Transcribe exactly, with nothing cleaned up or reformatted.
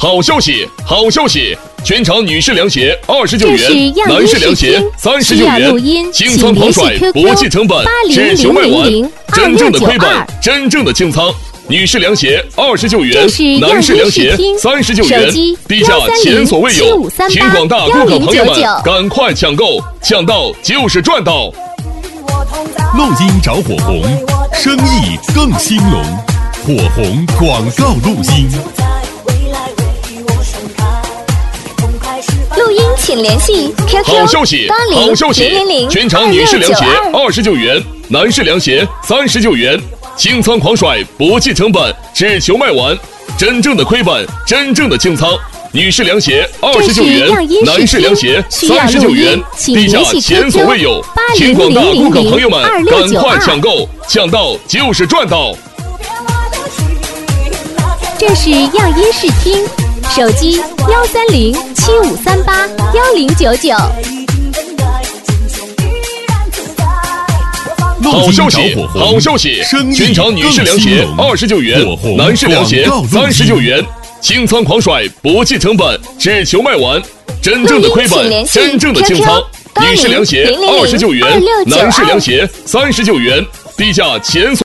好消息，好消息！全场女士凉鞋二十九元，男士凉鞋三十九元，清仓狂甩，不计成本，只求卖完。真正的亏本，真正的清仓。女士凉鞋二十九元，男士凉鞋三十九元，低价前所未有。请广大顾客朋友们赶快抢购，抢到就是赚到。 录音找火红，生意更兴隆。火红广告录音。 录音请联系 Q Q 好消息，好消息！全场女士凉鞋二十九元，男士凉鞋三十九元，清仓狂甩，不计成本，只求卖完。真正的亏本，真正的清仓。女士凉鞋二十九元，男士凉鞋三十九元，低价前所未有。请广大顾客朋友们赶快抢购，抢到就是赚到。 这是样音视听，手机幺三零七五三八幺零九九。 好消息，好消息！全场女士凉鞋二十九元，男士凉鞋三十九元，清仓狂甩，不计成本，只求卖完。真正的亏本，真正的清仓。女士凉鞋二十九元，男士凉鞋三十九元，低价前所